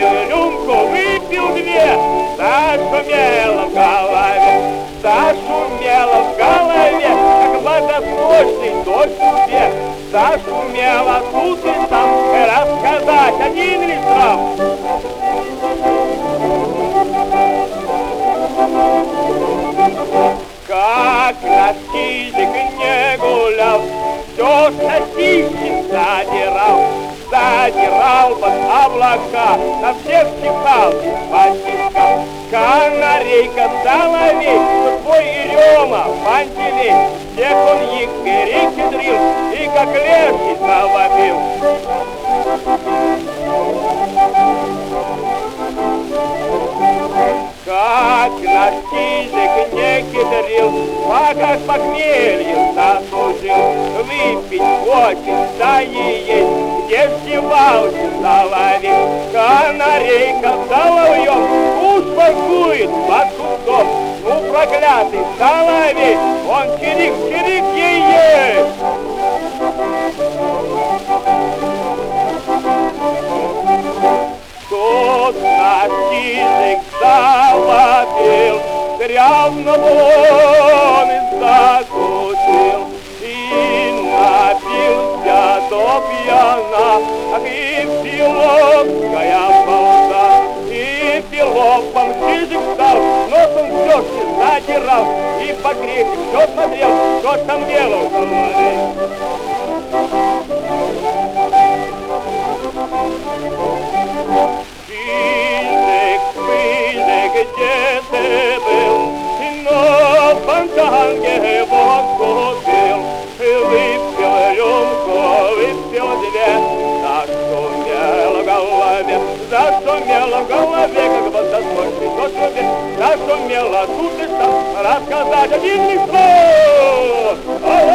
рюмку, выпил две, зашумело в голове, зашумело в голове, как водосточный дождь в трубе. Зашумело тут и там, рассказать один лишь раз. Как наш язык не гулял, все сосиски задирал под облака, на всех чихал и потискал. Канарейка соловей, что твой Ерема, Пантелей, всех он перехитрил и как леший завопил. Как наш язык не хитрил, пока с похмельем заслужил. Выпить хочется и есть, где съебался соловей. Канарейка соловьем уж воркует под кустом. Ну, проклятый соловей, он чирик-чирик ей есть. Тут наш язык завопил, грязно он и закусил, и напился до пьяна, и пилотская полза, и пилотом язык стал, носом все задирал, и покрепче все смотрел, что там делал в голове. Где ты был, и на фонтанке вот купил, и выпил рюмку, выпил две, зашумело в голове, как водосточный дождь в трубе, зашумело тут и там, рассказать один лишь слов.